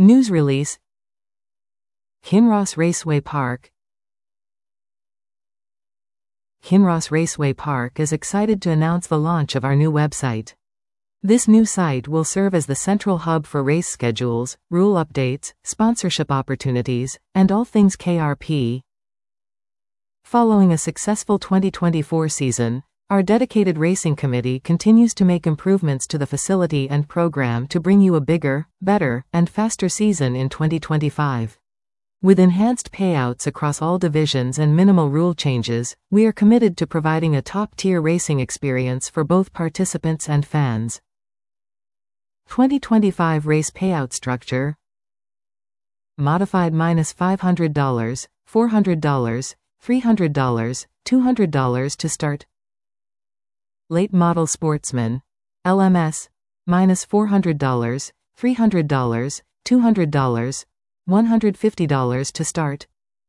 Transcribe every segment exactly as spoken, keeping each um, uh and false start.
News release. Kinross Raceway Park. Kinross Raceway Park is excited to announce the launch of our new website. This new site will serve as the central hub for race schedules, rule updates, sponsorship opportunities, and all things K R P. Following a successful twenty twenty-four season, our dedicated racing committee continues to make improvements to the facility and program to bring you a bigger, better, and faster season in twenty twenty-five. With enhanced payouts across all divisions and minimal rule changes, we are committed to providing a top-tier racing experience for both participants and fans. twenty twenty-five race payout structure. Modified minus five hundred dollars, four hundred dollars, three hundred dollars, two hundred dollars to start. Late Model Sportsman, L M S, minus four hundred dollars, three hundred dollars, two hundred dollars, one hundred fifty dollars to start.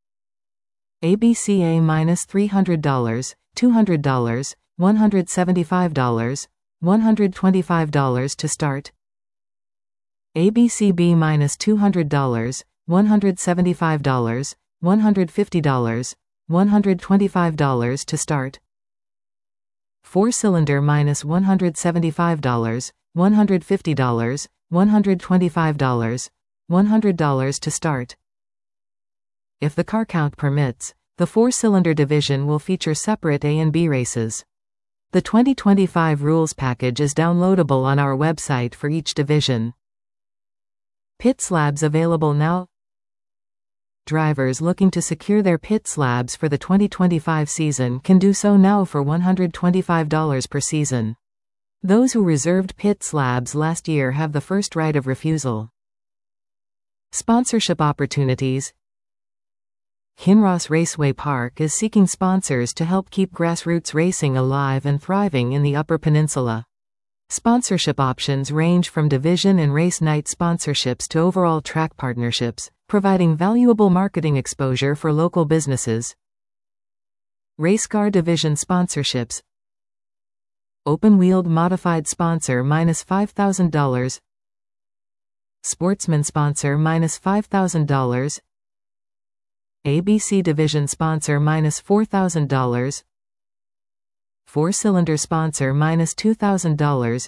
A B C A minus three hundred dollars, two hundred dollars, one hundred seventy-five dollars, one hundred twenty-five dollars to start. A B C B minus two hundred dollars, one hundred seventy-five dollars, one hundred fifty dollars, one hundred twenty-five dollars to start. Four-cylinder minus one hundred seventy-five dollars, one hundred fifty dollars, one hundred twenty-five dollars, one hundred dollars to start. If the car count permits, the four-cylinder division will feature separate A and B races. The twenty twenty-five rules package is downloadable on our website for each division. Pit slabs available now. Drivers looking to secure their pit slabs for the twenty twenty-five season can do so now for one hundred twenty-five dollars per season. Those who reserved pit slabs last year have the first right of refusal. Sponsorship opportunities. Kinross Raceway Park is seeking sponsors to help keep grassroots racing alive and thriving in the Upper Peninsula. Sponsorship options range from division and race night sponsorships to overall track partnerships, providing valuable marketing exposure for local businesses. Race car division sponsorships. Open-wheeled modified sponsor minus five thousand dollars. Sportsman sponsor minus five thousand dollars. A B C division sponsor minus four thousand dollars. Four-cylinder sponsor minus two thousand dollars.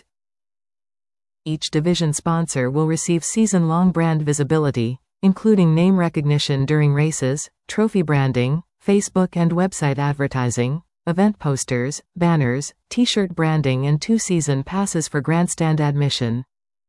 Each division sponsor will receive season-long brand visibility, including name recognition during races, trophy branding, Facebook and website advertising, event posters, banners, t-shirt branding and two season passes for grandstand admission.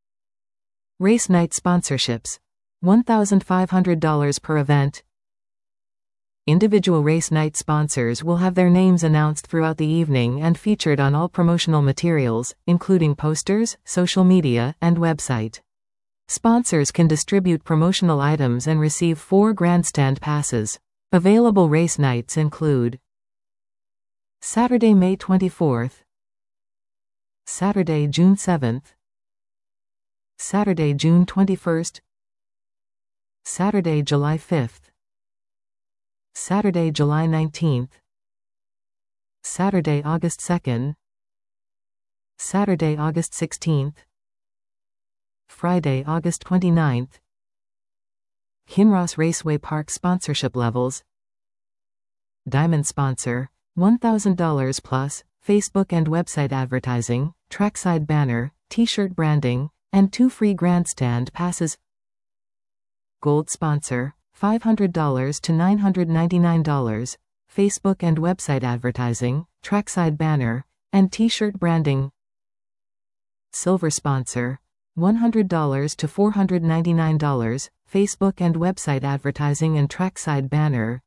Race night sponsorships. one thousand five hundred dollars per event. Individual race night sponsors will have their names announced throughout the evening and featured on all promotional materials, including posters, social media, and website. Sponsors can distribute promotional items and receive four grandstand passes. Available race nights include Saturday, May twenty-fourth, Saturday, June seventh, Saturday, June twenty-first, Saturday, July fifth, Saturday, July nineteenth, Saturday, August second, Saturday, August sixteenth, Friday, August twenty-ninth. Kinross Raceway Park sponsorship levels. Diamond sponsor, one thousand dollars plus, Facebook and website advertising, trackside banner, t-shirt branding, and two free grandstand passes. Gold sponsor, five hundred dollars to nine hundred ninety-nine dollars, Facebook and website advertising, trackside banner, and t-shirt branding. Silver sponsor, one hundred dollars to four hundred ninety-nine dollars, Facebook and website advertising and trackside banner.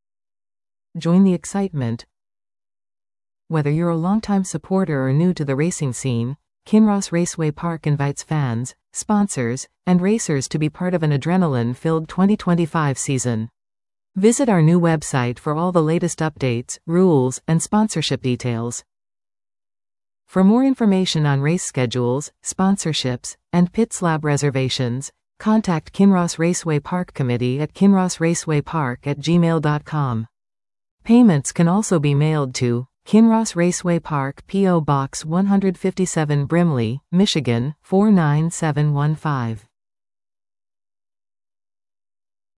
Join the excitement. Whether you're a longtime supporter or new to the racing scene, Kinross Raceway Park invites fans, sponsors, and racers to be part of an adrenaline-filled twenty twenty-five season. Visit our new website for all the latest updates, rules, and sponsorship details. For more information on race schedules, sponsorships, and pit slab reservations, contact Kinross Raceway Park Committee at kinross raceway park at gmail dot com. Payments can also be mailed to Kinross Raceway Park, P O Box one fifty-seven, Brimley, Michigan four nine seven one five.